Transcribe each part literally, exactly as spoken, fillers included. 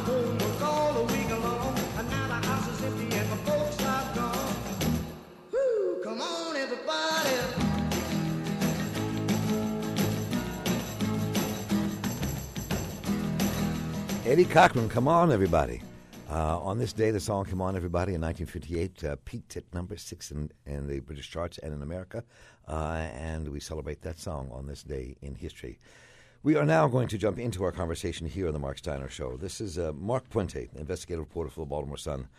home work all the week long, and now the house is empty and my folks are gone. Woo, come on everybody. Eddie Cochran, come on everybody. Uh, on this day, the song "Come On Everybody" in nineteen fifty-eight uh, peaked at number six in, in the British charts and in America, uh, and we celebrate that song on this day in history. We are now going to jump into our conversation here on the Mark Steiner Show. This is uh, Mark Puente, investigative reporter for the Baltimore Sun,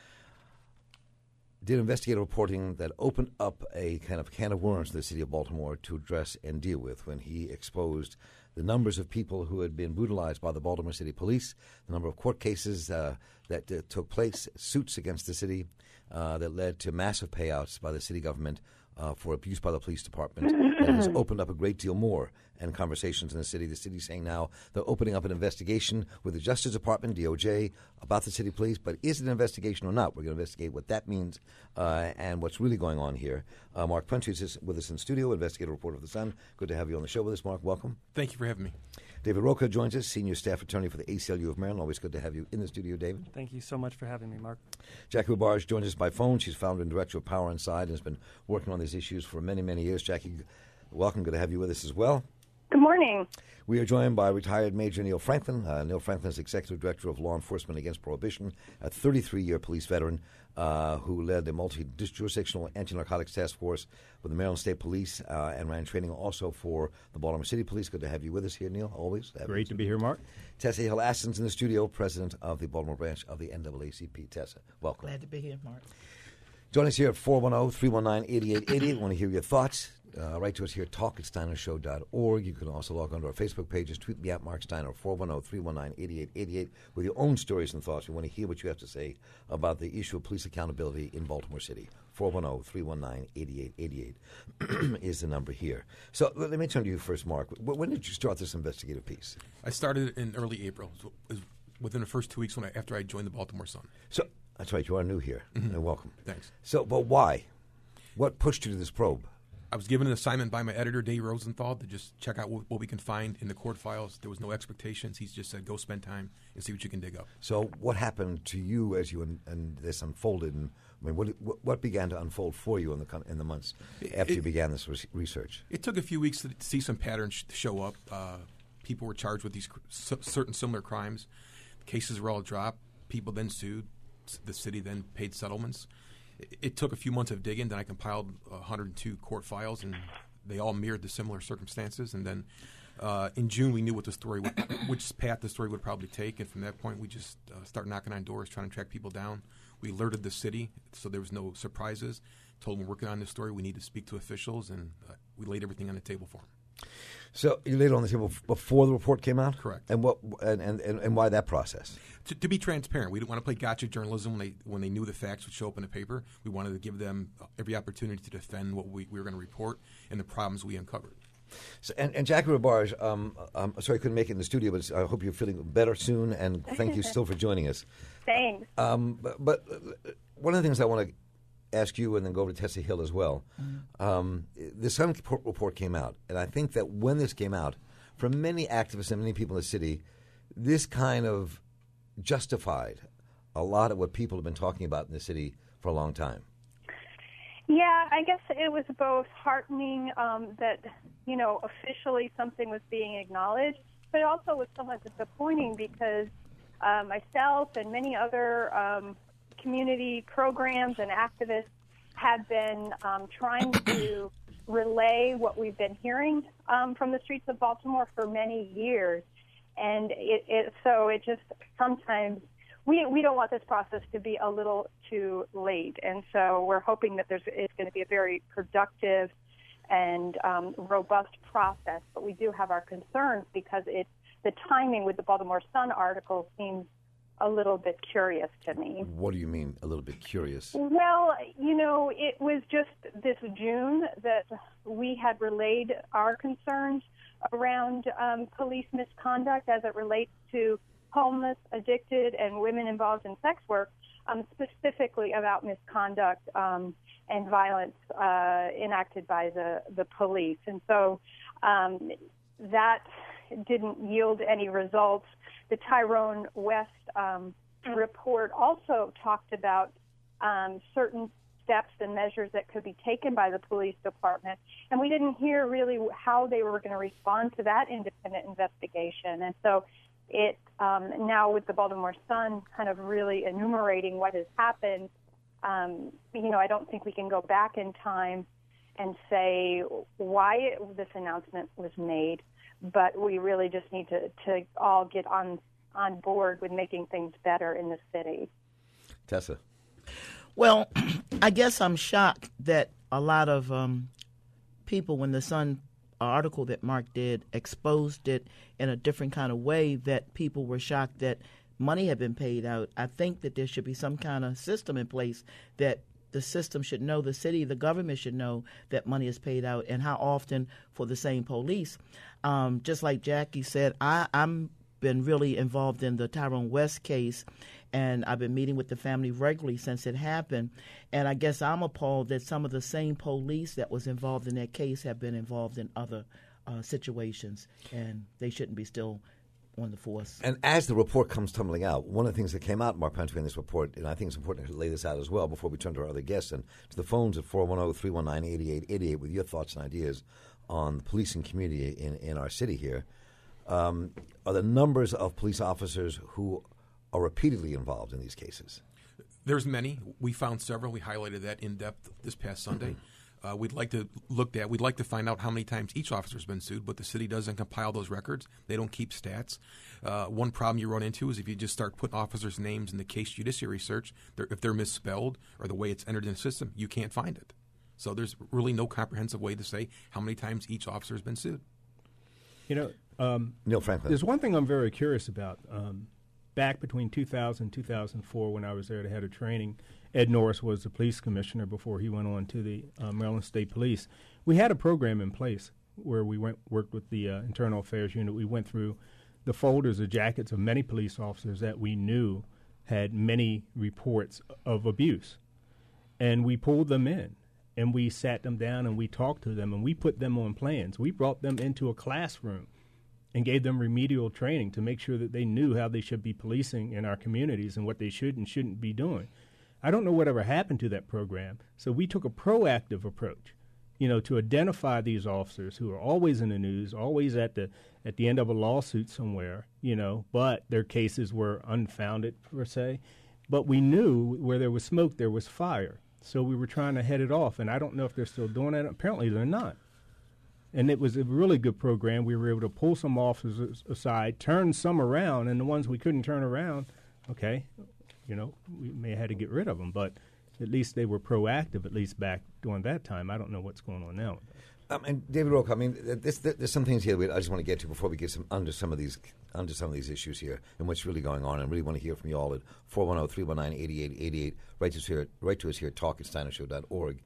did investigative reporting that opened up a kind of can of worms in the city of Baltimore to address and deal with when he exposed the numbers of people who had been brutalized by the Baltimore City Police, the number of court cases uh, that uh, took place, suits against the city uh, that led to massive payouts by the city government uh, for abuse by the police department. That has opened up a great deal more and conversations in the city. The city's saying now they're opening up an investigation with the Justice Department, D O J, about the city police. But is it an investigation or not? We're going to investigate what that means uh, and what's really going on here. Uh, Mark Puente is with us in studio, investigative reporter of the Sun. Good to have you on the show with us, Mark. Welcome. Thank you for having me. David Roca joins us, senior staff attorney for the A C L U of Maryland. Always good to have you in the studio, David. Thank you so much for having me, Mark. Jackie Labarge joins us by phone. She's founder and director of Power Inside and has been working on these issues for many, many years. Jackie, welcome. Good to have you with us as well. Good morning. We are joined by retired Major Neil Franklin. Uh, Neil Franklin is Executive Director of Law Enforcement Against Prohibition, a thirty-three-year police veteran uh, who led a multi-jurisdictional anti-narcotics task force with the Maryland State Police uh, and ran training also for the Baltimore City Police. Good to have you with us here, Neil, always. Great to be here, Mark. Tessa Hill-Aston's in the studio, president of the Baltimore branch of the N double A C P. Tessa, welcome. Glad to be here, Mark. Join us here at four one zero, three one nine, eight eight eight eight. I want to hear your thoughts. Uh, write to us here at talk at steiner show dot org. You can also log on to our Facebook pages. Tweet me at Mark Steiner, four one zero, three one nine, eight eight eight eight, with your own stories and thoughts. We want to hear what you have to say about the issue of police accountability in Baltimore City. four one zero, three one nine, eight eight eight eight is the number here. So let me turn to you first, Mark. When did you start this investigative piece? I started in early April. It was within the first two weeks when I, after I joined the Baltimore Sun. So that's right. You are new here. Mm-hmm. And welcome. Thanks. So, but why? What pushed you to this probe? I was given an assignment by my editor, Dave Rosenthal, to just check out what, what we can find in the court files. There was no expectations. He just said, go spend time and see what you can dig up. So what happened to you as you and, and this unfolded? And I mean, what, what what began to unfold for you in the in the months after it, you began this re- research? It took a few weeks to see some patterns sh- show up. Uh, people were charged with these cr- c- certain similar crimes. Cases were all dropped. People then sued. The city then paid settlements. It took a few months of digging. Then I compiled one hundred two court files, and they all mirrored the similar circumstances. And then uh, in June, we knew what the story, would, which path the story would probably take. And from that point, we just uh, started knocking on doors, trying to track people down. We alerted the city, so there was no surprises. Told them we're working on this story. We need to speak to officials, and uh, we laid everything on the table for them. So you laid it on the table before the report came out? Correct. And what and, and, and why that process? To, to be transparent, we didn't want to play gotcha journalism when they when they knew the facts would show up in the paper. We wanted to give them every opportunity to defend what we, we were going to report and the problems we uncovered. So, and, and Jackie Labarge, um, I'm sorry I couldn't make it in the studio, but I hope you're feeling better soon, and thank you still for joining us. Thanks. Um, but, but one of the things I want to ask you and then go over to Tessa Hill as well. Mm-hmm. Um, the Sun report came out, and I think that when this came out, for many activists and many people in the city, this kind of justified a lot of what people have been talking about in the city for a long time. Yeah, I guess it was both heartening um, that, you know, officially something was being acknowledged, but it also was somewhat disappointing because uh, myself and many other um, community programs and activists have been um, trying to relay what we've been hearing um, from the streets of Baltimore for many years. And it, it, so it just sometimes we we don't want this process to be a little too late. And so we're hoping that there's it's going to be a very productive and um, robust process. But we do have our concerns because it the timing with the Baltimore Sun article seems a little bit curious to me. What do you mean, a little bit curious? Well, you know, it was just this June that we had relayed our concerns around um, police misconduct as it relates to homeless, addicted, and women involved in sex work, um, specifically about misconduct um, and violence uh, enacted by the, the police. And so um, that didn't yield any results. The Tyrone West um, report also talked about um, certain steps and measures that could be taken by the police department, and we didn't hear really how they were going to respond to that independent investigation. And so it um, now with the Baltimore Sun kind of really enumerating what has happened, um, you know, I don't think we can go back in time and say why it, this announcement was made, but we really just need to, to all get on on board with making things better in the city. Tessa. Well, I guess I'm shocked that a lot of um, people, when the Sun article that Mark did exposed it in a different kind of way, that people were shocked that money had been paid out. I think that there should be some kind of system in place that the system should know, the city, the government should know that money is paid out and how often for the same police. Um, just like Jackie said, I, I'm been really involved in the Tyrone West case, and I've been meeting with the family regularly since it happened. And I guess I'm appalled that some of the same police that was involved in that case have been involved in other uh, situations, and they shouldn't be still on the force. And as the report comes tumbling out, one of the things that came out, Mark Pentry, in this report, and I think it's important to lay this out as well before we turn to our other guests, and to the phones at four one zero, three one nine, eight eight eight eight with your thoughts and ideas on the policing community in, in our city here. Um, are the numbers of police officers who are repeatedly involved in these cases? There's many. We found several. We highlighted that in depth this past Sunday. Uh, we'd like to look at. We'd like to find out how many times each officer's been sued, but the city doesn't compile those records. They don't keep stats. Uh, one problem you run into is if you just start putting officers' names in the case judiciary search, they're, if they're misspelled or the way it's entered in the system, you can't find it. So there's really no comprehensive way to say how many times each officer has been sued. You know, um, Neil Franklin. There's one thing I'm very curious about. Um, back between two thousand and two thousand four, when I was there to head of training, Ed Norris was the police commissioner before he went on to the uh, Maryland State Police. We had a program in place where we went worked with the uh, Internal Affairs Unit. We went through the folders, the jackets of many police officers that we knew had many reports of abuse. And we pulled them in, and we sat them down, and we talked to them, and we put them on plans. We brought them into a classroom and gave them remedial training to make sure that they knew how they should be policing in our communities and what they should and shouldn't be doing. I don't know whatever happened to that program, so we took a proactive approach, you know, to identify these officers who are always in the news, always at the at the end of a lawsuit somewhere, you know, but their cases were unfounded, per se. But we knew where there was smoke, there was fire. So we were trying to head it off, and I don't know if they're still doing that. Apparently they're not. And it was a really good program. We were able to pull some officers aside, turn some around, and the ones we couldn't turn around, okay, you know, we may have had to get rid of them. But at least they were proactive, at least back during that time. I don't know what's going on now. Um, and David Roque, I mean, this, this, there's some things here that I just want to get to before we get some under some of these under some of these issues here and what's really going on. And really want to hear from you all at four one zero, three one nine, eight eight eight eight. Write to us here, write to us here at talk at steiner show dot org.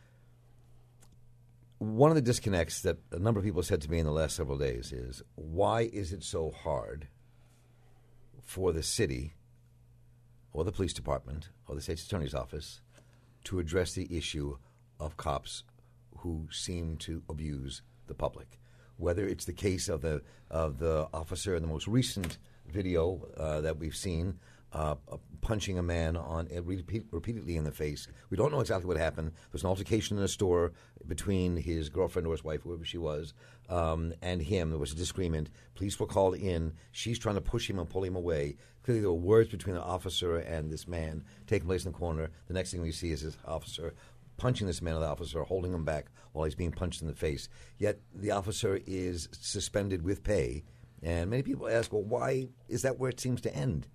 One of the disconnects that a number of people have said to me in the last several days is, why is it so hard for the city or the police department or the state's attorney's office to address the issue of cops who seem to abuse the public? Whether it's the case of the of the officer in the most recent video uh, that we've seen, uh, uh, punching a man on uh, repeat, repeatedly in the face. We don't know exactly what happened. There was an altercation in a store between his girlfriend or his wife, whoever she was, um, and him. There was a disagreement. Police were called in. She's trying to push him and pull him away. Clearly there were words between the officer and this man taking place in the corner. The next thing we see is this officer punching this man, or the officer holding him back while he's being punched in the face. Yet the officer is suspended with pay. And many people ask, well, why is that where it seems to end?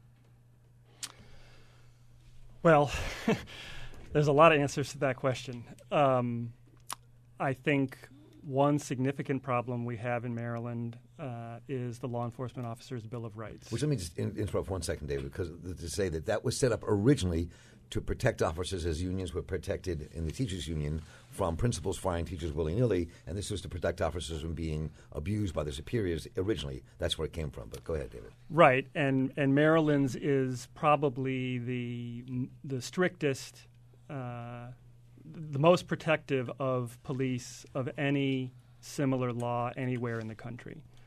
Well, there's a lot of answers to that question. Um, I think one significant problem we have in Maryland uh, is the Law Enforcement Officers' Bill of Rights. Which let me just in- interrupt for one second, David, because to say that that was set up originally to protect officers as unions were protected in the teachers' union from principals firing teachers willy-nilly, and this was to protect officers from being abused by their superiors originally. That's where it came from. But go ahead, David. Right, and and Maryland's is probably the the strictest, uh, the most protective of police of any similar law anywhere in the country.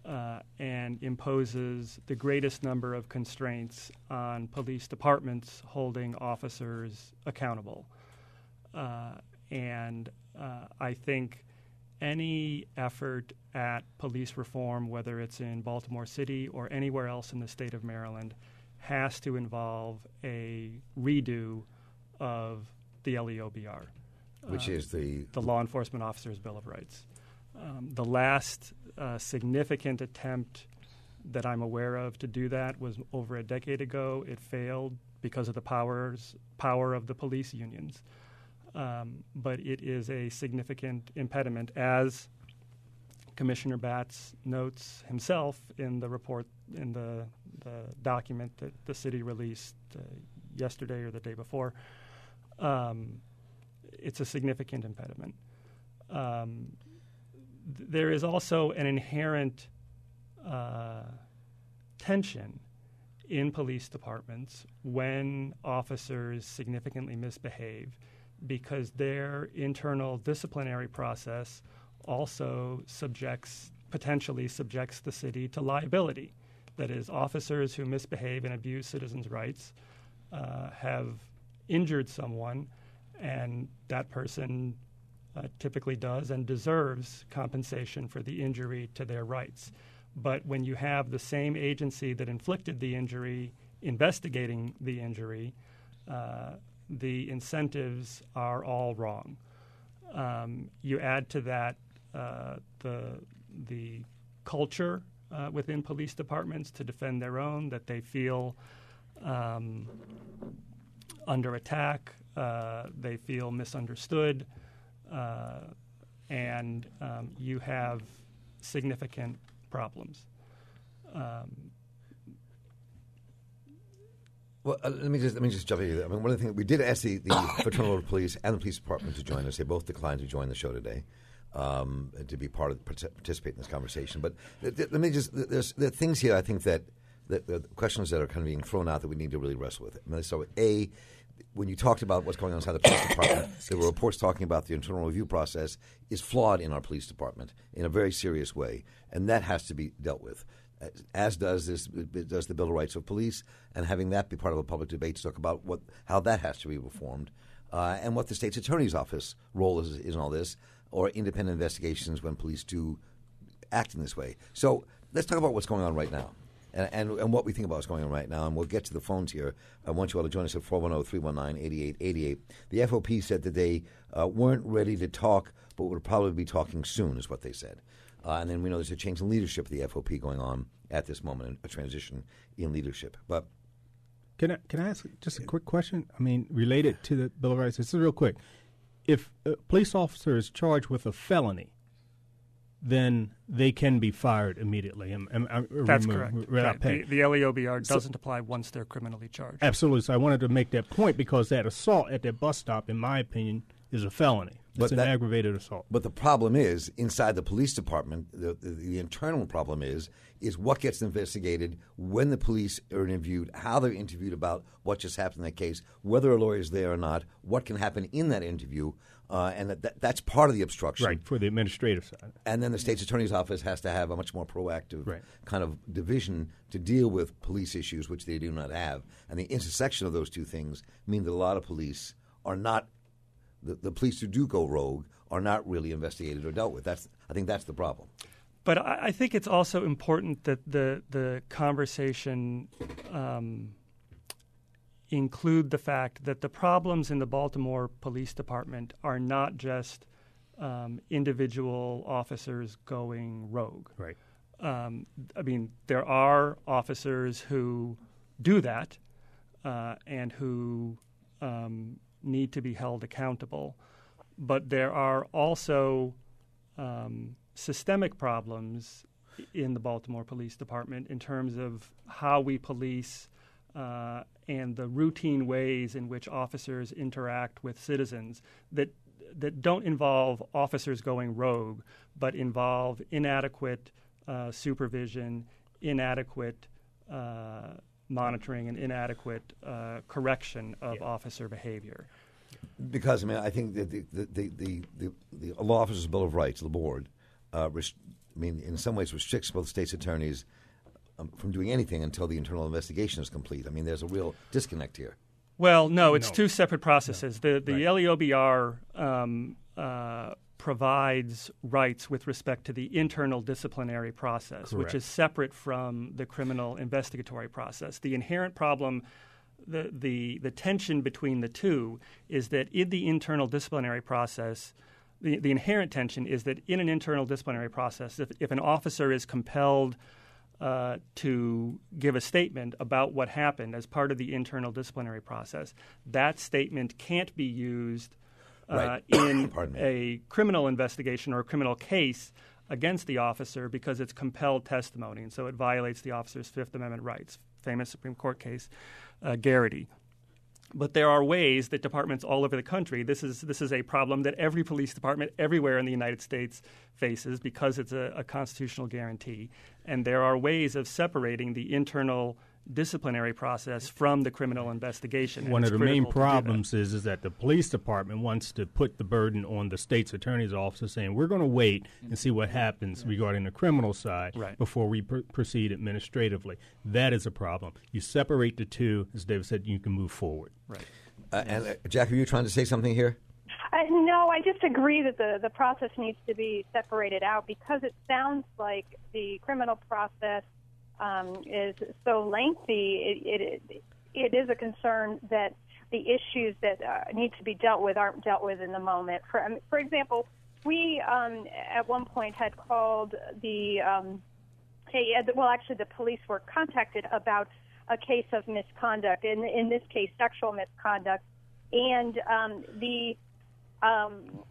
uh, and imposes the greatest number of constraints on police departments holding officers accountable. Uh, and uh, I think any effort at police reform, whether it's in Baltimore City or anywhere else in the state of Maryland, has to involve a redo of the L E O B R. Which uh, is the... The Law Enforcement Officers' Bill of Rights. Um, the last uh, significant attempt that I'm aware of to do that was over a decade ago. It failed because of the powers power of the police unions. Um, but it is a significant impediment, as Commissioner Batts notes himself in the report, in the, the document that the city released uh, yesterday or the day before. Um, it's a significant impediment. Um, th- there is also an inherent uh, tension in police departments when officers significantly misbehave, because their internal disciplinary process also subjects, potentially subjects the city to liability. That is, officers who misbehave and abuse citizens' rights uh, have injured someone, and that person uh, typically does and deserves compensation for the injury to their rights. But when you have the same agency that inflicted the injury investigating the injury, uh, the incentives are all wrong. Um, you add to that uh, the the culture uh, within police departments to defend their own, that they feel um, under attack, uh, they feel misunderstood, uh, and um, you have significant problems. Um, Well, uh, let me just let me just jump in. I mean, one of the things we did ask the, the Fraternal Order Police and the police department to join us. They both declined to join the show today, um, to be part of participate in this conversation. But th- th- let me just there's there are things here I think that, that the questions that are kind of being thrown out that we need to really wrestle with. I mean, so a when you talked about what's going on inside the police department, there were reports talking about the internal review process is flawed in our police department in a very serious way, and that has to be dealt with. As does this, does the Bill of Rights of Police, and having that be part of a public debate to talk about what how that has to be reformed, uh, and what the state's attorney's office role is, is in all this, or independent investigations when police do act in this way. So let's talk about what's going on right now, and, and, and what we think about what's going on right now, and we'll get to the phones here. I want you all to join us at four one zero, three one nine, eight eight eight eight. The F O P said that they uh, weren't ready to talk, but would probably be talking soon, is what they said. Uh, and then we know there's a change in leadership of the F O P going on at this moment, a transition in leadership. But can I can I ask just a quick question? I mean, related to the Bill of Rights. This is real quick. If a police officer is charged with a felony, then they can be fired immediately. And, and, and That's remove, correct. Without Right. pay. The, the L E O B R So- doesn't apply once they're criminally charged. Absolutely. So I wanted to make that point because that assault at that bus stop, in my opinion, is a felony. It's But an that- aggravated assault. But the problem is, inside the police department, the, the, the internal problem is, is what gets investigated, when the police are interviewed, how they're interviewed about what just happened in that case, whether a lawyer is there or not, what can happen in that interview, uh, and that, that that's part of the obstruction. Right, for the administrative side. And then the state's attorney's office has to have a much more proactive Right. kind of division to deal with police issues, which they do not have. And the intersection of those two things mean that a lot of police are not The, the police who do go rogue are not really investigated or dealt with. That's I think that's the problem. But I, I think it's also important that the the conversation um, include the fact that the problems in the Baltimore Police Department are not just um, individual officers going rogue. Right. Um, I mean, there are officers who do that uh, and who um, need to be held accountable. But there are also um, systemic problems in the Baltimore Police Department in terms of how we police uh, and the routine ways in which officers interact with citizens that that don't involve officers going rogue, but involve inadequate uh, supervision, inadequate uh, monitoring, and inadequate uh, correction of Yeah. officer behavior. Because I mean, I think that the the the the, the, the Law Officers Bill of Rights, the board, uh, res- I mean, in some ways restricts both states' attorneys um, from doing anything until the internal investigation is complete. I mean, there's a real disconnect here. Well, no, it's No. two separate processes. The the Right. L E O B R um, uh, provides rights with respect to the internal disciplinary process, which Correct. is separate from the criminal investigatory process. The inherent problem, the, the, the tension between the two is that in the internal disciplinary process, the, the inherent tension is that in an internal disciplinary process, if, if an officer is compelled Uh, to give a statement about what happened as part of the internal disciplinary process, that statement can't be used uh, Right. in Pardon me. a criminal investigation or a criminal case against the officer because it's compelled testimony, and so it violates the officer's Fifth Amendment rights. Famous Supreme Court case, uh, Garrity. But there are ways that departments all over the country, this is this is a problem that every police department everywhere in the United States faces because it's a, a constitutional guarantee. And there are ways of separating the internal disciplinary process from the criminal investigation. and One of it's the main critical to do that. problems is is that the police department wants to put the burden on the state's attorney's office, saying we're going to wait and see what happens regarding the criminal side Right. before we pr- proceed administratively. That is a problem. You separate the two, as David said, you can move forward. Right. Uh, and uh, Jack, are you trying to say something here? Uh, no, I just agree that the, the process needs to be separated out because it sounds like the criminal process um, is so lengthy. It, it it is a concern that the issues that uh, need to be dealt with aren't dealt with in the moment. For um, for example, we um, at one point had called the um, hey, well, actually, the police were contacted about a case of misconduct. In in this case, sexual misconduct, and um, the Um,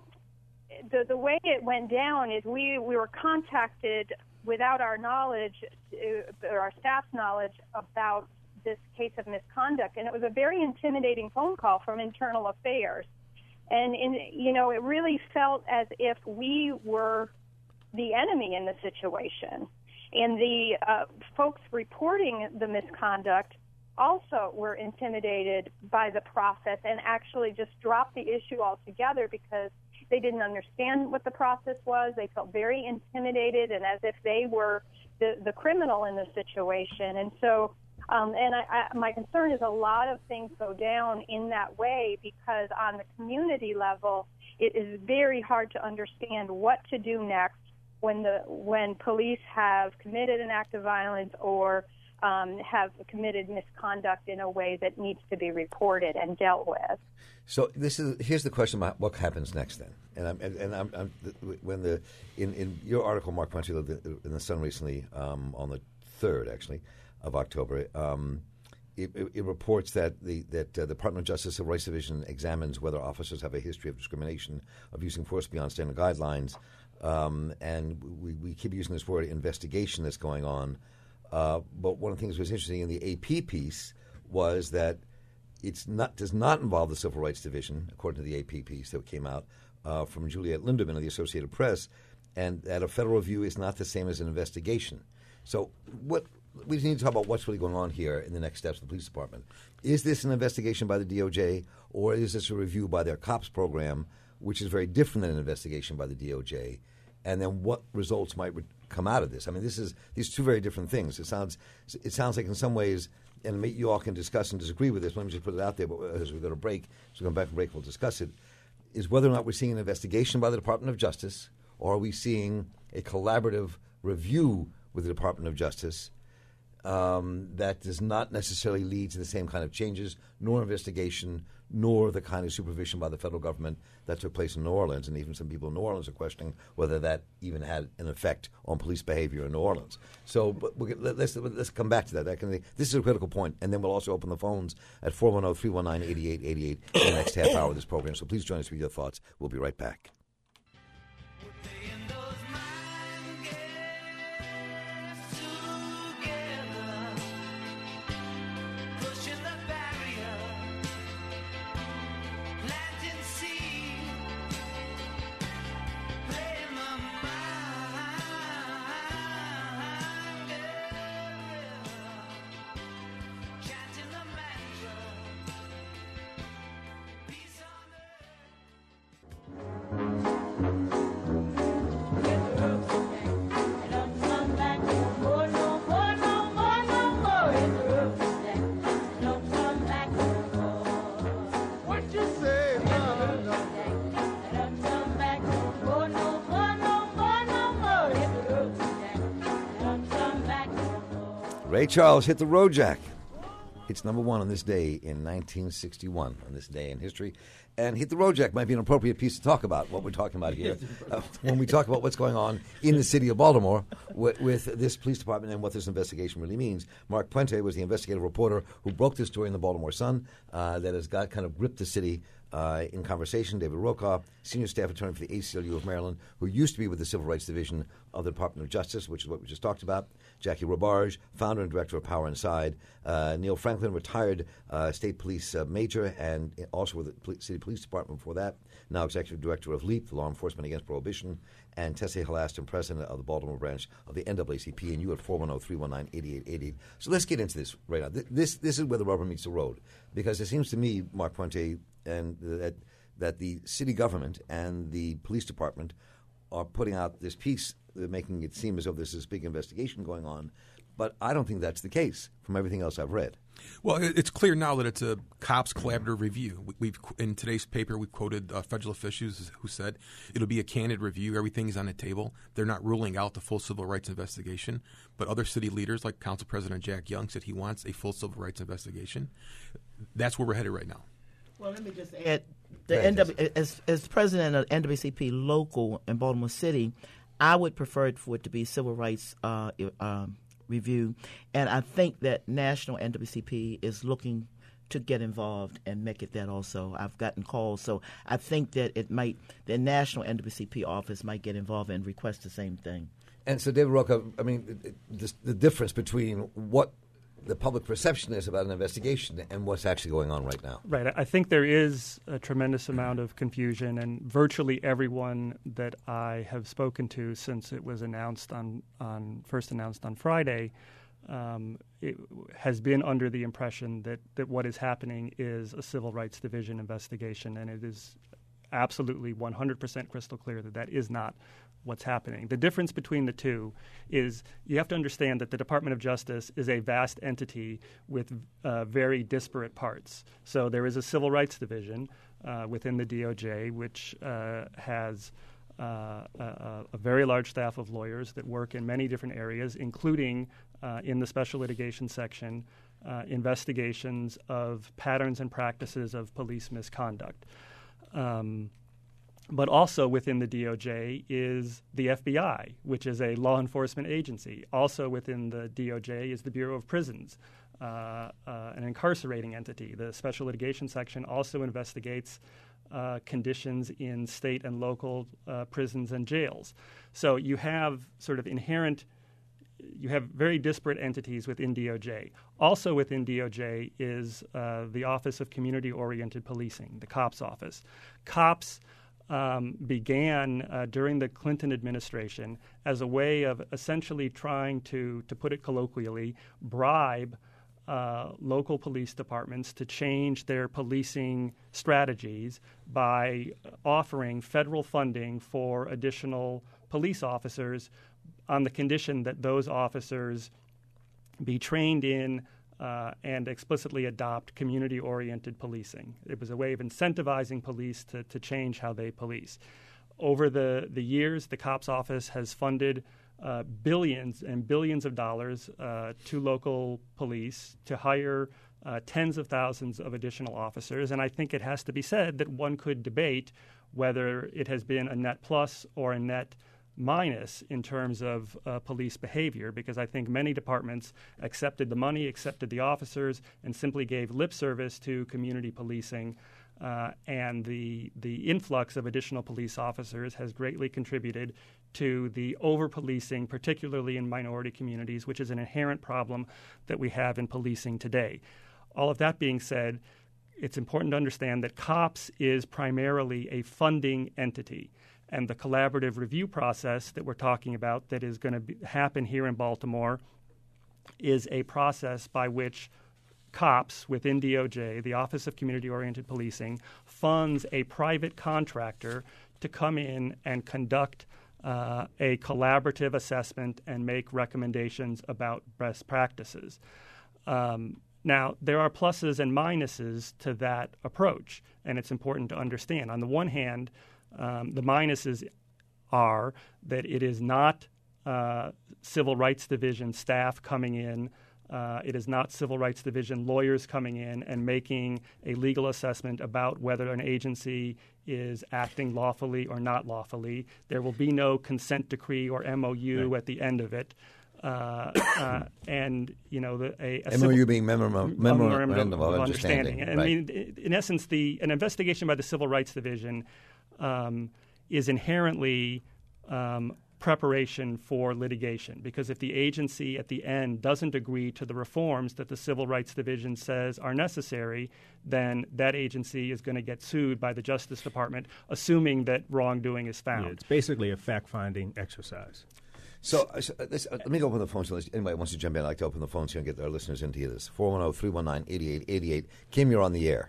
the the way it went down is we, we were contacted without our knowledge uh, or our staff's knowledge about this case of misconduct, and it was a very intimidating phone call from Internal Affairs, and in, you know it really felt as if we were the enemy in the situation, and the uh, folks reporting the misconduct also were intimidated by the process and actually just dropped the issue altogether because they didn't understand what the process was. They felt very intimidated and as if they were the, the criminal in the situation. And so, um, and I, I, my concern is a lot of things go down in that way because on the community level, it is very hard to understand what to do next when the when police have committed an act of violence or Um, have committed misconduct in a way that needs to be reported and dealt with. So this is here's the question about what happens next then, and I'm, and, and I'm, I'm when the in, in your article, Mark Punchy, in the Sun recently um, on the third actually of October, um, it, it, it reports that the that uh, the Department of Justice Civil Rights Division examines whether officers have a history of discrimination, of using force beyond standard guidelines, um, and we, we keep using this word investigation that's going on. Uh, but one of the things that was interesting in the A P piece was that it's not does not involve the Civil Rights Division, according to the A P piece that came out uh, from Juliet Linderman of the Associated Press, and that a federal review is not the same as an investigation. So what we need to talk about what's really going on here in the next steps of the police department. Is this an investigation by the D O J, or is this a review by their COPS program, which is very different than an investigation by the D O J? And then what results might re- come out of this? I mean, this is these two very different things. It sounds it sounds like in some ways, and you all can discuss and disagree with this. Let me just put it out there. But as we go to break, so we come back from break, we'll discuss it. Is whether or not we're seeing an investigation by the Department of Justice, or are we seeing a collaborative review with the Department of Justice um, that does not necessarily lead to the same kind of changes, nor investigation, nor the kind of supervision by the federal government that took place in New Orleans. And even some people in New Orleans are questioning whether that even had an effect on police behavior in New Orleans. So but we, let's, let's come back to that. that can, this is a critical point. And then we'll also open the phones at four one zero, three one nine, eight eight eight eight in the next half hour of this program. So please join us with your thoughts. We'll be right back. Ray Charles hit the road, Jack. It's number one on this day in nineteen sixty-one, on this day in history. And Hit the Road, Jack might be an appropriate piece to talk about, what we're talking about here, uh, when we talk about what's going on in the city of Baltimore with, with this police department and what this investigation really means. Mark Puente was the investigative reporter who broke this story in the Baltimore Sun uh, that has got kind of gripped the city uh, in conversation. David Rokoff, senior staff attorney for the A C L U of Maryland, who used to be with the Civil Rights Division of the Department of Justice, which is what we just talked about. Jackie Robarge, founder and director of Power Inside. Uh, Neil Franklin, retired uh, state police uh, major and also with the pol- city police department before that. Now executive director of LEAP, the Law Enforcement Against Prohibition. And Tessie Halaston, president of the Baltimore branch of the N double A C P. And you at four one zero, three one nine, eight eight eight eight. So let's get into this right now. Th- This this is where the rubber meets the road. Because it seems to me, Mark Puente, and that that the city government and the police department are putting out this piece, uh, making it seem as though there's this big investigation going on. But I don't think that's the case from everything else I've read. Well, it's clear now that it's a cops collaborative review. We've in today's paper we quoted uh, federal officials who said it'll be a candid review. Everything's on the table. They're not ruling out the full civil rights investigation. But other city leaders, like Council President Jack Young, said he wants a full civil rights investigation. That's where we're headed right now. Well, let me just add, the N W, as, as president of N double A C P local in Baltimore City, I would prefer it for it to be civil rights uh, uh, review. And I think that national N double A C P is looking to get involved and make it that also. I've gotten calls. So I think that it might, the national N double A C P office might get involved and request the same thing. And so, David Rocca, I mean, it, it, the difference between what the public perception is about an investigation and what's actually going on right now. Right. I think there is a tremendous amount of confusion, and virtually everyone that I have spoken to since it was announced on, on first announced on Friday um, it has been under the impression that, that what is happening is a Civil Rights Division investigation, and it is absolutely one hundred percent crystal clear that that is not what's happening. The difference between the two is you have to understand that the Department of Justice is a vast entity with uh, very disparate parts. So there is a Civil Rights Division uh, within the D O J, which uh, has uh, a, a very large staff of lawyers that work in many different areas, including uh, in the special litigation section, uh, investigations of patterns and practices of police misconduct. Um, But also within the D O J is the F B I, which is a law enforcement agency. Also within the D O J is the Bureau of Prisons, uh, uh, an incarcerating entity. The Special Litigation Section also investigates uh, conditions in state and local uh, prisons and jails. So you have sort of inherent, you have very disparate entities within D O J. Also within D O J is uh, the Office of Community-Oriented Policing, the COPS office. COPS Um, began uh, during the Clinton administration as a way of essentially trying to, to put it colloquially, bribe uh, local police departments to change their policing strategies by offering federal funding for additional police officers on the condition that those officers be trained in Uh, and explicitly adopt community-oriented policing. It was a way of incentivizing police to, to change how they police. Over the, the years, the COPS office has funded uh, billions and billions of dollars uh, to local police to hire uh, tens of thousands of additional officers. And I think it has to be said that one could debate whether it has been a net plus or a net minus in terms of uh, police behavior, because I think many departments accepted the money, accepted the officers, and simply gave lip service to community policing. Uh, and the the influx of additional police officers has greatly contributed to the over-policing, particularly in minority communities, which is an inherent problem that we have in policing today. All of that being said, it's important to understand that COPS is primarily a funding entity. And the collaborative review process that we're talking about that is going to happen here in Baltimore is a process by which COPS within D O J, the Office of Community-Oriented Policing, funds a private contractor to come in and conduct uh, a collaborative assessment and make recommendations about best practices. Um, now, there are pluses and minuses to that approach, and it's important to understand. On the one hand, Um, the minuses are that it is not uh, Civil Rights Division staff coming in Uh, it is not Civil Rights Division lawyers coming in and making a legal assessment about whether an agency is acting lawfully or not lawfully. There will be no consent decree or M O U right. at the end of it. Uh, uh, and, you know, the, a, a M O U civil, being memorandum, memorandum of, of understanding. understanding. I mean, in essence, the an investigation by the Civil Rights Division um, is inherently um, preparation for litigation, because if the agency at the end doesn't agree to the reforms that the Civil Rights Division says are necessary, then that agency is going to get sued by the Justice Department, assuming that wrongdoing is found. Yeah, it's basically a fact-finding exercise. So, uh, this, uh, let me open the phone. So anybody wants to jump in, I'd like to open the phones here and get our listeners into this. four one zero, three one nine, eight eight eight eight. Kim, you're on the air.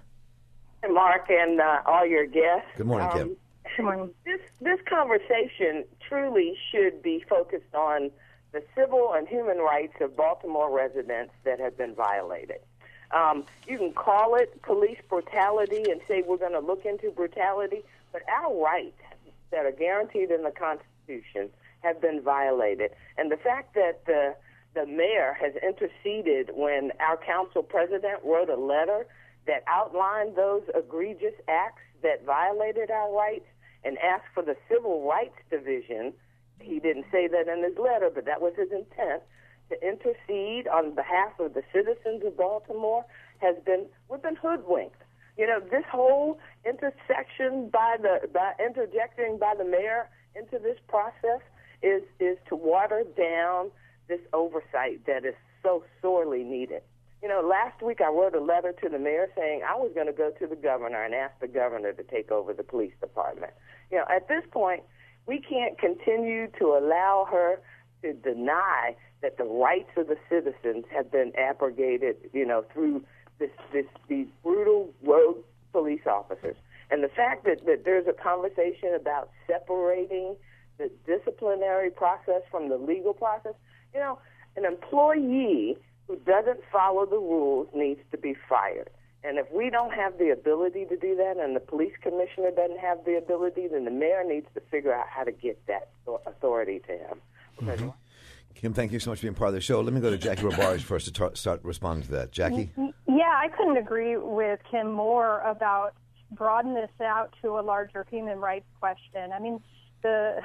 Mark and uh, all your guests. Good morning, um, Kim. Good morning. This, this conversation truly should be focused on the civil and human rights of Baltimore residents that have been violated. Um, you can call it police brutality and say we're going to look into brutality, but our rights that are guaranteed in the Constitution have been violated. And the fact that the, the mayor has interceded when our council president wrote a letter that outlined those egregious acts that violated our rights and asked for the Civil Rights Division, he didn't say that in his letter, but that was his intent, to intercede on behalf of the citizens of Baltimore, has been, we've been hoodwinked. You know, this whole intersection by the, by interjecting by the mayor into this process is, is to water down this oversight that is so sorely needed. You know, last week I wrote a letter to the mayor saying I was going to go to the governor and ask the governor to take over the police department. You know, at this point, we can't continue to allow her to deny that the rights of the citizens have been abrogated, you know, through this, this these brutal rogue police officers. And the fact that, that there's a conversation about separating the disciplinary process from the legal process, you know, an employee who doesn't follow the rules needs to be fired. And if we don't have the ability to do that and the police commissioner doesn't have the ability, then the mayor needs to figure out how to get that authority to him. Mm-hmm. Kim, thank you so much for being part of the show. Let me go to Jackie Robarge first to tar- start responding to that. Jackie? Yeah, I couldn't agree with Kim more about broaden this out to a larger human rights question. I mean, the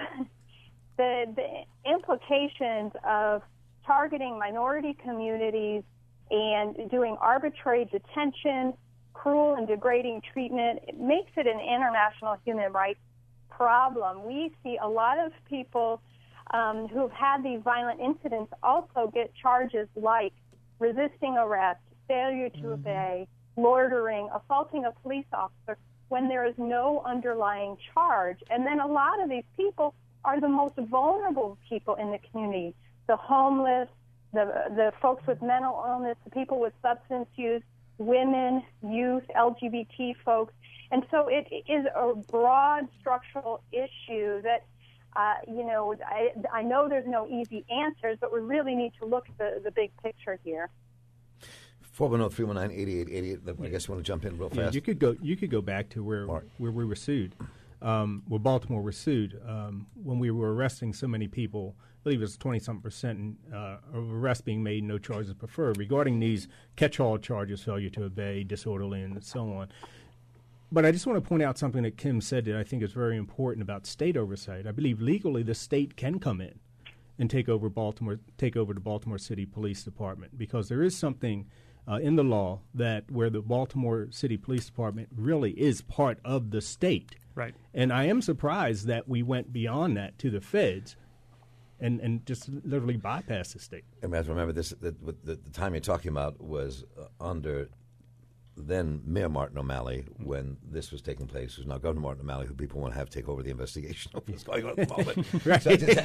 the, the implications of targeting minority communities and doing arbitrary detention, cruel and degrading treatment, it makes it an international human rights problem. We see a lot of people um, who have had these violent incidents also get charges like resisting arrest, failure to mm-hmm. obey, loitering, assaulting a police officer when there is no underlying charge. And then a lot of these people are the most vulnerable people in the community, the homeless, the the folks with mental illness, the people with substance use, women, youth, L G B T folks. And so it is a broad structural issue that, uh, you know, I, I know there's no easy answers, but we really need to look at the, the big picture here. four one zero, three one nine, eight eight eight eight. I guess you want to jump in real fast. Yeah, you could go. You could go back to where Mark. where we were sued, um, where Baltimore was sued um, when we were arresting so many people. I believe it was twenty-something percent uh, of arrests being made, no charges preferred, regarding these catch-all charges, failure to obey, disorderly, and so on. But I just want to point out something that Kim said that I think is very important about state oversight. I believe legally the state can come in and take over Baltimore, take over the Baltimore City Police Department, because there is something uh, in the law that where the Baltimore City Police Department really is part of the state. Right. And I am surprised that we went beyond that to the feds. And, and just literally bypass the state. I mean, remember this. The, the, the time you're talking about was uh, under then Mayor Martin O'Malley when this was taking place. Who's now Governor Martin O'Malley, who people want to have take over the investigation of what's going on at the moment. Right. So I just,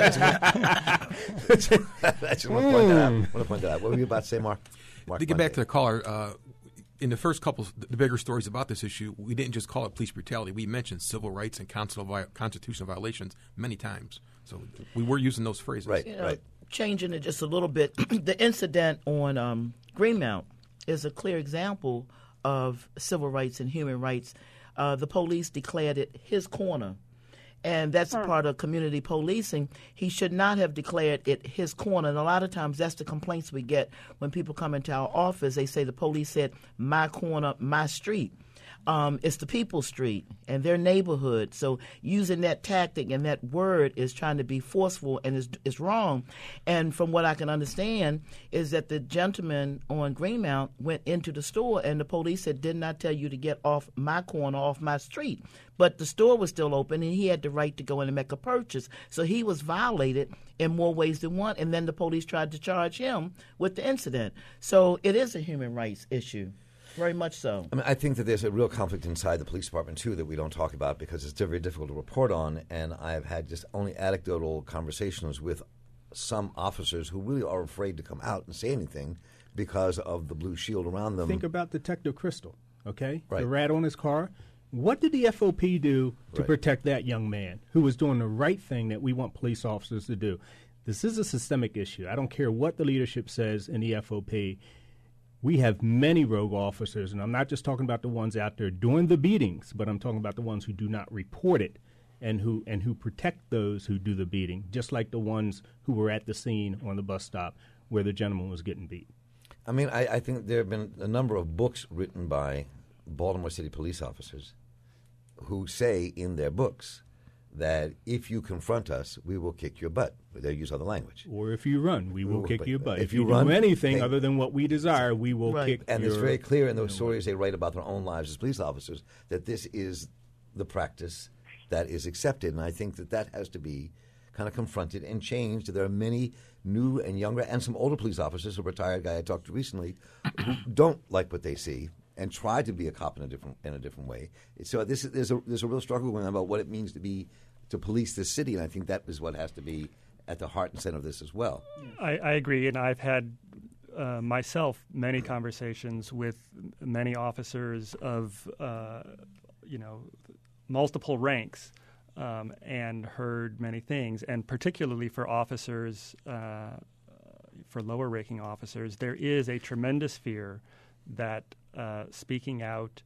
I just, I just want to point that out. I want to point that out. What were you about to say, Mark? Mark to get back to the caller, uh, in the first couple, the bigger stories about this issue, we didn't just call it police brutality. We mentioned civil rights and constitutional violations many times. So we were using those phrases. Right, you know, right. Changing it just a little bit, the incident on um, Greenmount is a clear example of civil rights and human rights. Uh, the police declared it his corner. And that's a part of community policing. He should not have declared it his corner. And a lot of times that's the complaints we get when people come into our office. They say the police said, my corner, my street. Um, it's the people's street and their neighborhood. So using that tactic and that word is trying to be forceful and is, is wrong. And from what I can understand is that the gentleman on Greenmount went into the store and the police said, did not tell you to get off my corner, off my street. But the store was still open and he had the right to go in and make a purchase. So he was violated in more ways than one. And then the police tried to charge him with the incident. So it is a human rights issue. Very much so. I mean, I think that there's a real conflict inside the police department, too, that we don't talk about because it's very difficult to report on. And I've had just only anecdotal conversations with some officers who really are afraid to come out and say anything because of the blue shield around them. Think about Detective Crystal, okay? Right. The rat on his car. What did the F O P do to Right. protect that young man who was doing the right thing that we want police officers to do? This is a systemic issue. I don't care what the leadership says in the F O P. We have many rogue officers, and I'm not just talking about the ones out there doing the beatings, but I'm talking about the ones who do not report it and who and who protect those who do the beating, just like the ones who were at the scene on the bus stop where the gentleman was getting beat. I mean, I, I think there have been a number of books written by Baltimore City police officers who say in their books that if you confront us, we will kick your butt. They use other language. Or if you run, we will Or- kick but your butt. if If, you you, run, do anything hey- other than what we desire, we will Right. kick And your it's very clear in those your stories they write about their own lives as police officers that this is the practice that is accepted. And I think that that has to be kind of confronted and changed. There are many new and younger and some older police officers, a retired guy I talked to recently, who don't like what they see and try to be a cop in a different in a different way. So this is, there's a there's a real struggle going on about what it means to be to police this city, and I think that is what has to be at the heart and center of this as well. I, I agree, and I've had uh, myself many conversations with many officers of uh, you know multiple ranks, um, and heard many things. And particularly for officers, uh, for lower-ranking officers, there is a tremendous fear that uh, speaking out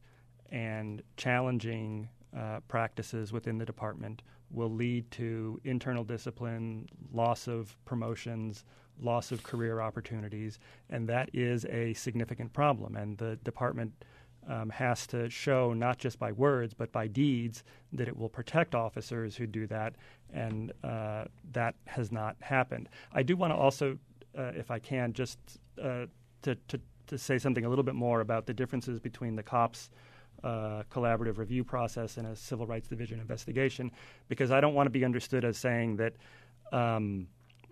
and challenging uh, practices within the department will lead to internal discipline, loss of promotions, loss of career opportunities, and that is a significant problem. And the department um, has to show, not just by words, but by deeds, that it will protect officers who do that, and uh, that has not happened. I do want to also, uh, if I can, just uh, to, to, to say something a little bit more about the differences between the COPS Uh, collaborative review process and a civil rights division investigation, because I don't want to be understood as saying that um,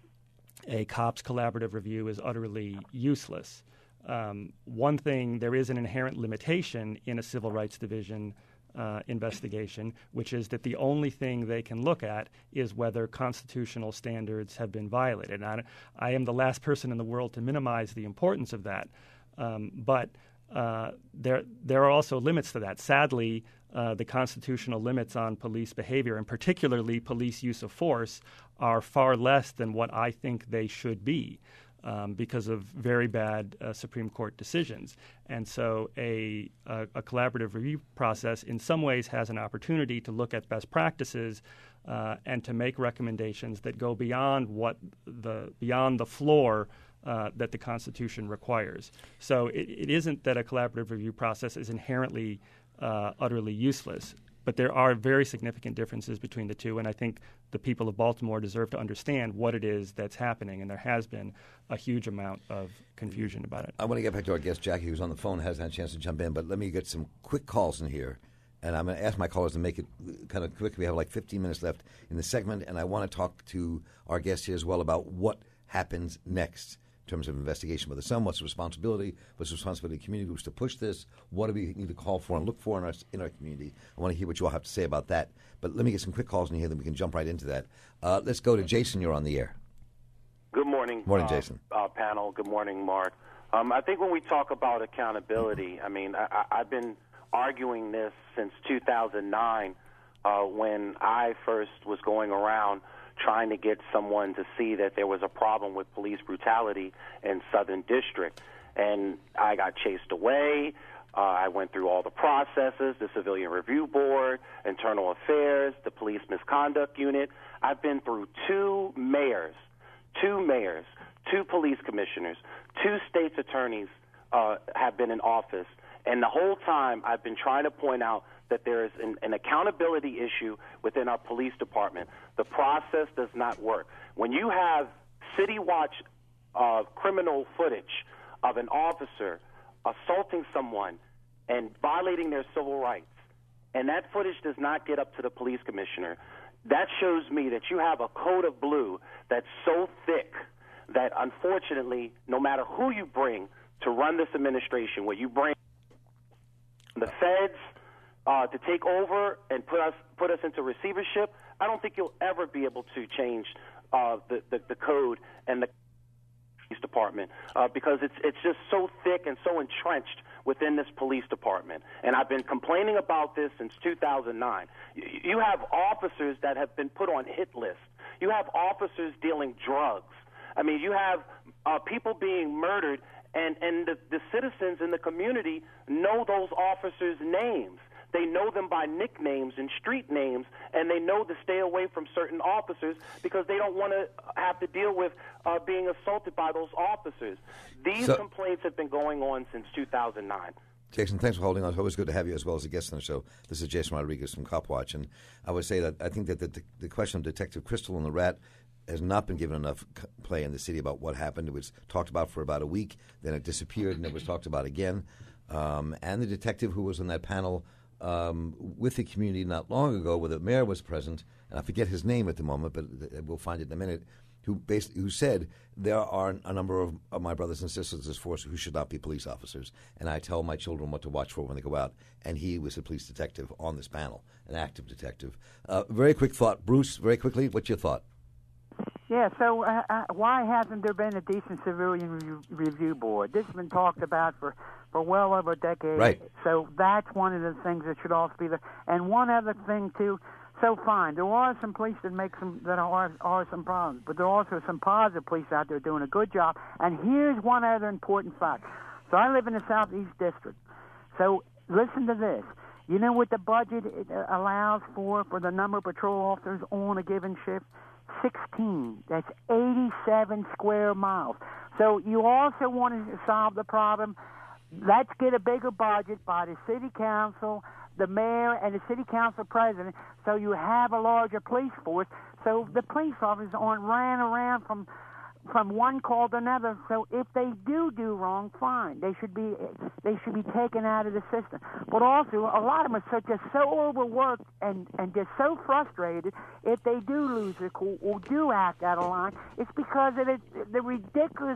a COPS collaborative review is utterly useless. Um, one thing, there is an inherent limitation in a civil rights division uh, investigation, which is that the only thing they can look at is whether constitutional standards have been violated. And I, I am the last person in the world to minimize the importance of that, um, but Uh, there, there are also limits to that. Sadly, uh, the constitutional limits on police behavior, and particularly police use of force, are far less than what I think they should be um, because of very bad uh, Supreme Court decisions. And so a, a, a collaborative review process in some ways has an opportunity to look at best practices uh, and to make recommendations that go beyond what the beyond the floor Uh, that the Constitution requires. So it, it isn't that a collaborative review process is inherently uh, utterly useless, but there are very significant differences between the two, and I think the people of Baltimore deserve to understand what it is that's happening, and there has been a huge amount of confusion about it. I want to get back to our guest, Jackie, who's on the phone, hasn't had a chance to jump in, but let me get some quick calls in here, and I'm going to ask my callers to make it kind of quick. We have like fifteen minutes left in the segment, and I want to talk to our guest here as well about what happens next in terms of investigation with the son. What's the responsibility? What's the responsibility of community groups to push this? What do we need to call for and look for in our, in our community? I want to hear what you all have to say about that. But let me get some quick calls in here, then we can jump right into that. Uh, let's go to Jason. You're on the air. Good morning. Morning, uh, Jason. Uh, panel. Good morning, Mark. Um, I think when we talk about accountability, I mean, I, I, I've been arguing this since two thousand nine uh, when I first was going around trying to get someone to see that there was a problem with police brutality in Southern District. And I got chased away. Uh, I went through all the processes, the Civilian Review Board, Internal Affairs, the Police Misconduct Unit. I've been through two mayors, two mayors, two police commissioners, two state's attorneys uh, have been in office. And the whole time I've been trying to point out that there is an, an accountability issue within our police department. The process does not work. When you have City Watch uh, criminal footage of an officer assaulting someone and violating their civil rights, and that footage does not get up to the police commissioner, that shows me that you have a code of blue that's so thick that unfortunately, no matter who you bring to run this administration, where you bring the feds uh, to take over and put us put us into receivership, I don't think you'll ever be able to change uh, the, the the code and the police department uh, because it's it's just so thick and so entrenched within this police department. And I've been complaining about this since two thousand nine. You have officers that have been put on hit lists. You have officers dealing drugs. I mean, you have uh, people being murdered, and, and the, the citizens in the community know those officers' names. They know them by nicknames and street names, and they know to stay away from certain officers because they don't want to have to deal with uh, being assaulted by those officers. These so, complaints have been going on since two thousand nine. Jason, thanks for holding on. It's always good to have you as well as a guest on the show. This is Jason Rodriguez from Cop Watch, and I would say that I think that the, the question of Detective Crystal and the rat has not been given enough play in the city about what happened. It was talked about for about a week, then it disappeared, and it was talked about again. Um, and the detective who was on that panel um, with the community not long ago, where the mayor was present, and I forget his name at the moment, but we'll find it in a minute, who basically, who said there are a number of, of my brothers and sisters in this force who should not be police officers, and I tell my children what to watch for when they go out. And he was a police detective on this panel, an active detective. Uh, very quick thought, Bruce. Very quickly, what's your thought? Yeah, so uh, uh, why hasn't there been a decent civilian review, review board? This has been talked about for, for well over a decade. Right. So that's one of the things that should also be there. And one other thing, too, so fine, there are some police that make some that are, are some problems, but there are also some positive police out there doing a good job. And here's one other important fact. So I live in the Southeast District. So listen to this. You know what the budget allows for, for the number of patrol officers on a given shift? sixteen. That's eighty-seven square miles. So you also want to solve the problem. Let's get a bigger budget by the city council, the mayor, and the city council president, so you have a larger police force. So the police officers aren't ran around from from one call to another. So if they do do wrong, fine. They should be they should be taken out of the system. But also, a lot of them are so, just so overworked and, and just so frustrated. If they do lose their cool or do act out of line, it's because of the, the ridiculous,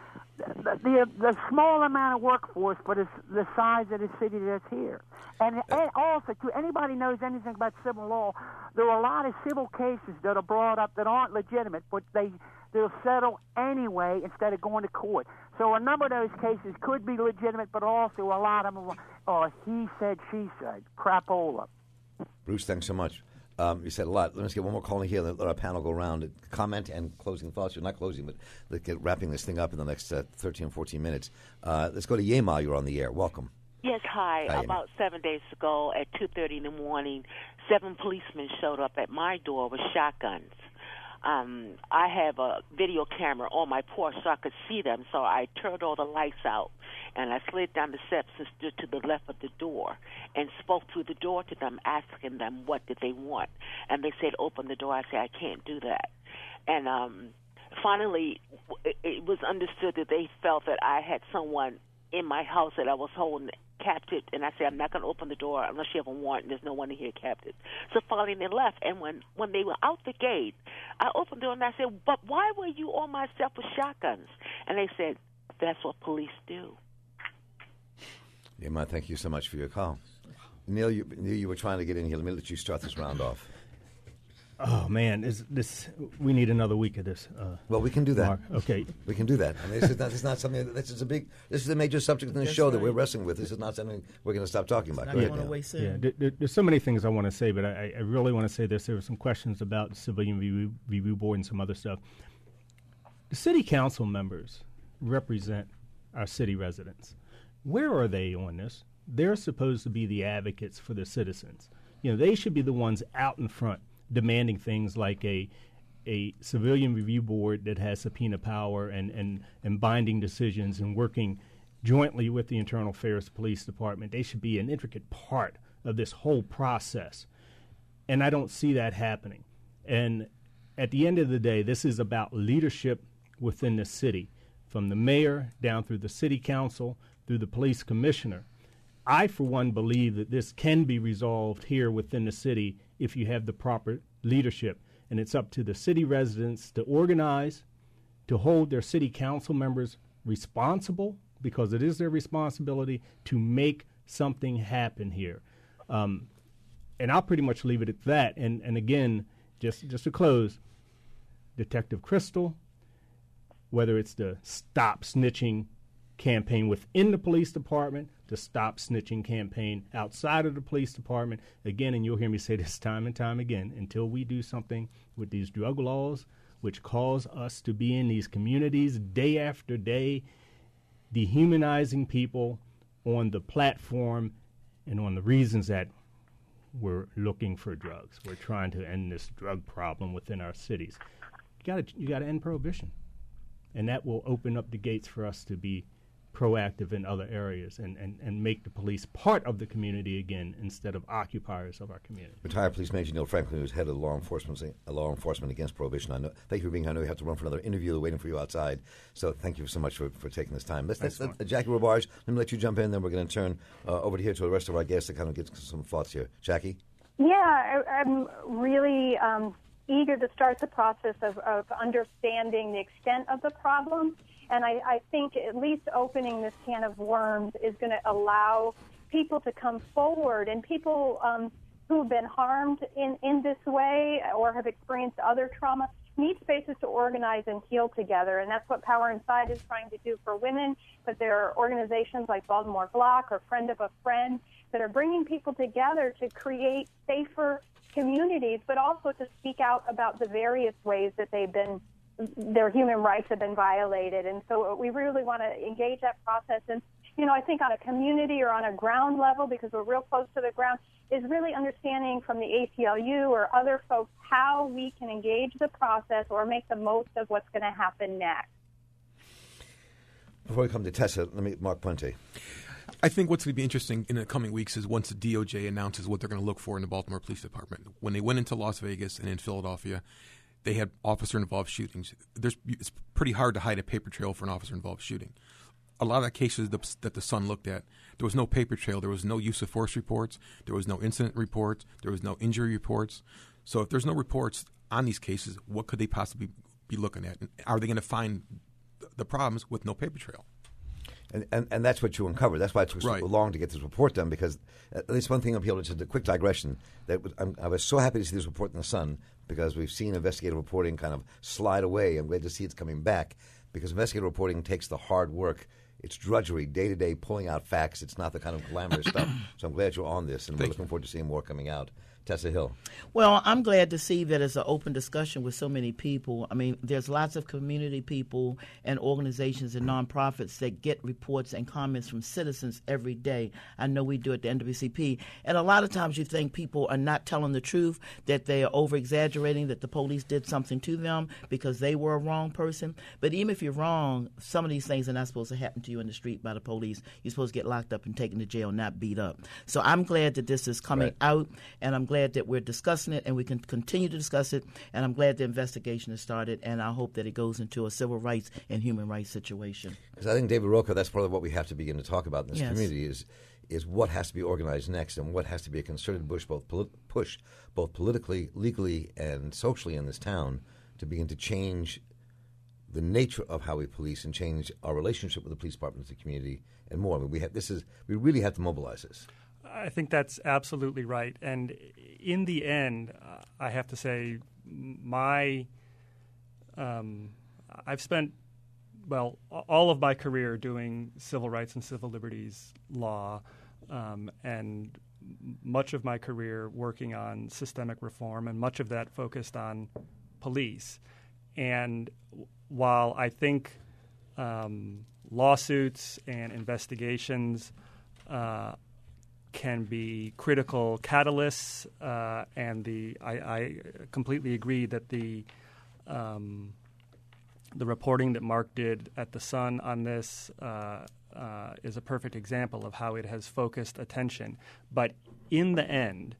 the, the the small amount of workforce for the, the size of the city that's here. And, and also, to anybody knows anything about civil law, there are a lot of civil cases that are brought up that aren't legitimate, but they they'll settle anyway instead of going to court. So a number of those cases could be legitimate, but also a lot of them are he said, she said, crapola. Bruce, thanks so much. Um, you said a lot. Let's get one more call in here. Let our panel go around. Comment and closing thoughts. You're not closing, but let's get wrapping this thing up in the next uh, thirteen, fourteen minutes. Uh, let's go to Yema. You're on the air. Welcome. Yes, hi. hi About Yema. seven days ago at two thirty in the morning, seven policemen showed up at my door with shotguns. Um, I have a video camera on my porch so I could see them, so I turned all the lights out, and I slid down the steps and stood to the left of the door and spoke through the door to them, asking them what did they want. And they said, open the door. I said, I can't do that. And um, finally, it, it was understood that they felt that I had someone in my house that I was holding captive, and I said, I'm not going to open the door unless you have a warrant, and there's no one in here captive. So finally they left, and when, when they were out the gate, I opened the door and I said, but why were you on my step with shotguns? And they said, that's what police do. Yeah, Ma, thank you so much for your call. Neil, you, Neil, you were trying to get in here. Let me let you start this round off. Oh man, is this? We need another week of this. Uh, well, we can do that. Mark. Okay, we can do that. I mean, this is not, this is not something. This is a big. This is a major subject in the show right. that we're wrestling with. This is not something we're going to stop talking about. Go ahead, away soon. Yeah, there, there's so many things I want to say, but I, I really want to say this. There were some questions about the Civilian Review, Review Board and some other stuff. The city council members represent our city residents. Where are they on this? they're supposed to be the advocates for the citizens. You know, they should be the ones out in front demanding things like a a civilian review board that has subpoena power and, and, and binding decisions and working jointly with the Internal Affairs Police Department. They should be an intricate part of this whole process. And I don't see that happening. And at the end of the day, this is about leadership within the city, from the mayor down through the city council, through the police commissioner. I, for one, believe that this can be resolved here within the city if you have the proper leadership. And it's up to the city residents to organize, to hold their city council members responsible, because it is their responsibility to make something happen here. Um, and I'll pretty much leave it at that. And, and again, just, just to close, Detective Crystal, whether it's the Stop Snitching campaign within the police department, the Stop Snitching campaign outside of the police department, again, and you'll hear me say this time and time again, until we do something with these drug laws, which cause us to be in these communities day after day, dehumanizing people on the platform and on the reasons that we're looking for drugs. We're trying to end this drug problem within our cities. You got to you got to end prohibition, and that will open up the gates for us to be proactive in other areas and, and, and make the police part of the community again instead of occupiers of our community. Retired Police Major Neil Franklin, who's head of law enforcement, uh, law enforcement against prohibition. I know. Thank you for being here. I know you have to run for another interview. They're waiting for you outside. So thank you so much for, for taking this time. Let's, let's, let, uh, Jackie Robarge, let me let you jump in. Then we're going to turn uh, over to here to the rest of our guests to kind of get some thoughts here. Jackie? Yeah, I, I'm really um, eager to start the process of, of understanding the extent of the problem. And I, I think at least opening this can of worms is going to allow people to come forward, and people um, who have been harmed in, in this way or have experienced other trauma need spaces to organize and heal together. And that's what Power Inside is trying to do for women. But there are organizations like Baltimore Block or Friend of a Friend that are bringing people together to create safer communities, but also to speak out about the various ways that they've been their human rights have been violated. And so we really want to engage that process. And, you know, I think on a community or on a ground level, because we're real close to the ground, is really understanding from the A C L U or other folks how we can engage the process or make the most of what's going to happen next. Before we come to Tessa, let me, Mark Puente. I think what's going to be interesting in the coming weeks is once the D O J announces what they're going to look for in the Baltimore Police Department. When they went into Las Vegas and in Philadelphia, they had officer-involved shootings. There's, it's pretty hard to hide a paper trail for an officer-involved shooting. A lot of the cases that, that the Sun looked at, there was no paper trail. There was no use of force reports. There was no incident reports. There was no injury reports. So if there's no reports on these cases, what could they possibly be looking at? And are they going to find the problems with no paper trail? And, and and that's what you uncovered. That's why it took so right. long to get this report done, because at least one thing I'll be able to, just a quick digression, that was, I'm, I was so happy to see this report in the Sun, because we've seen investigative reporting kind of slide away. I'm glad to see it's coming back, because investigative reporting takes the hard work. It's drudgery, day-to-day, pulling out facts. It's not the kind of glamorous stuff. So I'm glad you're on this, and Thank we're looking you. forward to seeing more coming out. Tessa Hill. Well, I'm glad to see that it's an open discussion with so many people. I mean, there's lots of community people and organizations and nonprofits that get reports and comments from citizens every day. I know we do at the N double C P. And a lot of times you think people are not telling the truth, that they are over-exaggerating, that the police did something to them because they were a wrong person. But even if you're wrong, some of these things are not supposed to happen to you in the street by the police. You're supposed to get locked up and taken to jail, not beat up. So I'm glad that this is coming Right. out, and I'm glad that we're discussing it, and we can continue to discuss it, and I'm glad the investigation has started, and I hope that it goes into a civil rights and human rights situation. Because I think, David Rocco, that's part of what we have to begin to talk about in this Yes. community is is what has to be organized next, and what has to be a concerted push, both polit- push, both politically, legally, and socially in this town to begin to change the nature of how we police and change our relationship with the police department, the community, and more. I mean, we have this is we really have to mobilize this. I think that's absolutely right. And in the end, uh, I have to say, my um, I've spent, well, all of my career doing civil rights and civil liberties law, um, and much of my career working on systemic reform, and much of that focused on police. And while I think um, lawsuits and investigations uh, can be critical catalysts, uh, and the I, I completely agree that the um, the reporting that Mark did at The Sun on this uh, uh, is a perfect example of how it has focused attention. But in the end,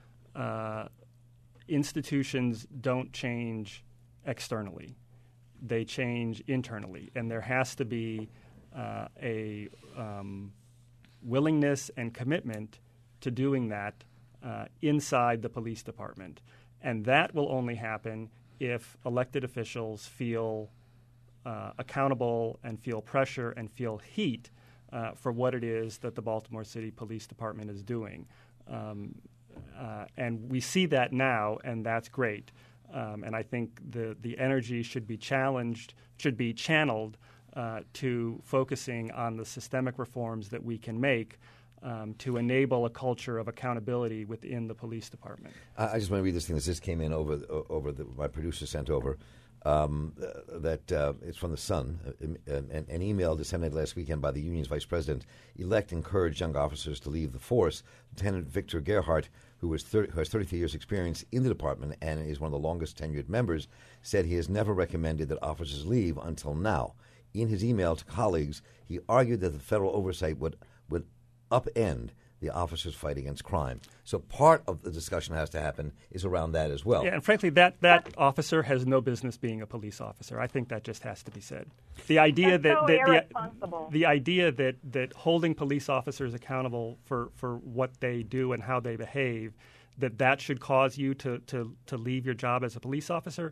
uh, institutions don't change externally. They change internally, and there has to be uh, a um, willingness and commitment to doing that uh, inside the police department. And that will only happen if elected officials feel uh, accountable and feel pressure and feel heat uh, for what it is that the Baltimore City Police Department is doing. Um, uh, and we see that now, and that's great. Um, and I think the, the energy should be challenged, should be channeled uh, to focusing on the systemic reforms that we can make um, to enable a culture of accountability within the police department. I, I just want to read this thing that just came in over over the, my producer sent over. Um, uh, that uh, it's from The Sun, uh, an, an email disseminated last weekend by the union's vice president. Elect encouraged young officers to leave the force. Lieutenant Victor Gerhardt, who, was thirty, who has thirty-three years' experience in the department and is one of the longest tenured members, said he has never recommended that officers leave until now. In his email to colleagues, he argued that the federal oversight would, would upend the officers' fight against crime. So part of the discussion has to happen is around that as well. Yeah, and frankly, that, that officer has no business being a police officer. I think that just has to be said. The idea That's that, so that irresponsible. the, the idea that, that holding police officers accountable for, for what they do and how they behave, that that should cause you to, to, to leave your job as a police officer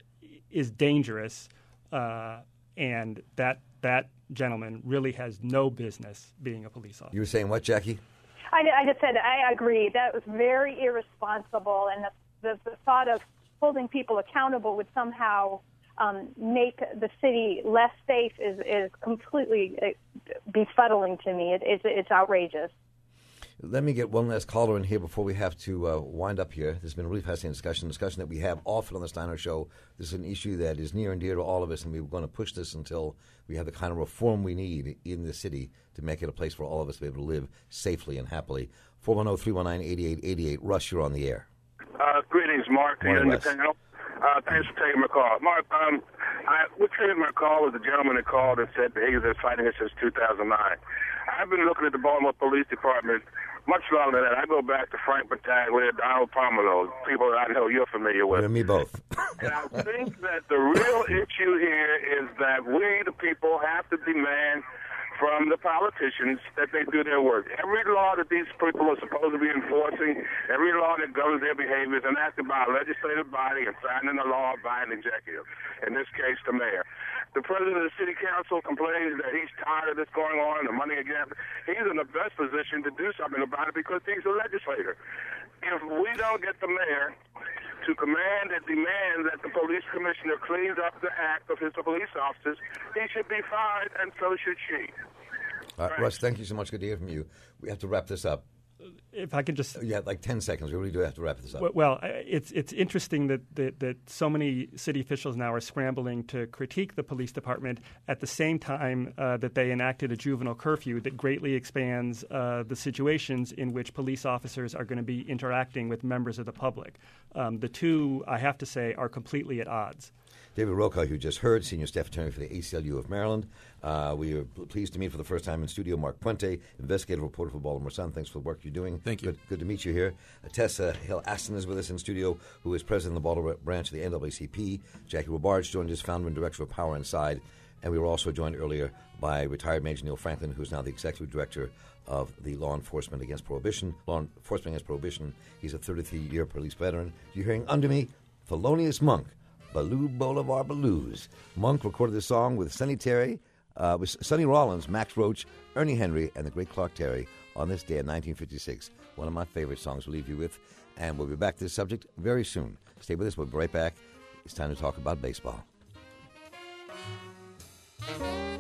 is dangerous, uh, and that that gentleman really has no business being a police officer. You were saying what, Jackie? I, I just said I agree. That was very irresponsible, and the, the, the thought of holding people accountable would somehow um, make the city less safe is, is completely uh, befuddling to me. It, it's, it's outrageous. Let me get one last caller in here before we have to uh, wind up here. This has been a really fascinating discussion, discussion that we have often on the Steiner Show. This is an issue that is near and dear to all of us, and we're going to push this until we have the kind of reform we need in the city to make it a place for all of us to be able to live safely and happily. four one zero, three one nine, eight eight eight eight. Russ, you're on the air. Uh, greetings, Mark, to you and the panel. Uh, thanks for taking my call. Mark, um, I, what triggered my call was the gentleman that called and said that he's been fighting it since two thousand nine. I've been looking at the Baltimore Police Department much longer than that. I go back to Frank Battaglia, Donald Pomelo, people that I know you're familiar with. You and me both. And I think that the real issue here is that we, the people, have to demand from the politicians that they do their work. Every law that these people are supposed to be enforcing, every law that governs their behavior is enacted by a legislative body and signed into law by an executive, in this case the mayor. The president of the city council complains that he's tired of this going on and the money again. He's in the best position to do something about it because he's a legislator. If we don't get the mayor to command and demand that the police commissioner cleans up the act of his police officers, he should be fired, and so should she. All right, Russ, thank you so much. Good to hear from you. We have to wrap this up. If I could just... Yeah, like ten seconds. We really do have to wrap this up. Well, it's it's interesting that, that, that so many city officials now are scrambling to critique the police department at the same time uh, that they enacted a juvenile curfew that greatly expands uh, the situations in which police officers are going to be interacting with members of the public. Um, the two, I have to say, are completely at odds. David Roca, who you just heard, Senior Staff Attorney for the A C L U of Maryland. Uh, we are pleased to meet for the first time in studio Mark Puente, investigative reporter for Baltimore Sun. Thanks for the work you're doing. Thank you. Good, good to meet you here. Uh, Tessa Hill-Aston is with us in studio, who is president of the Baltimore branch of the N double A C P. Jackie Robarge joined us, founder and director of Power Inside. And we were also joined earlier by retired Major Neil Franklin, who is now the executive director of the Law Enforcement Against Prohibition. Law Enforcement Against Prohibition. He's a thirty-three-year police veteran. You're hearing under me, Thelonious Monk. Baloo Bolivar Blues. Monk recorded this song with Sonny Terry, uh, with Sonny Rollins, Max Roach, Ernie Henry, and the great Clark Terry on this day in nineteen fifty-six. One of my favorite songs we'll leave you with. And we'll be back to this subject very soon. Stay with us. We'll be right back. It's time to talk about baseball.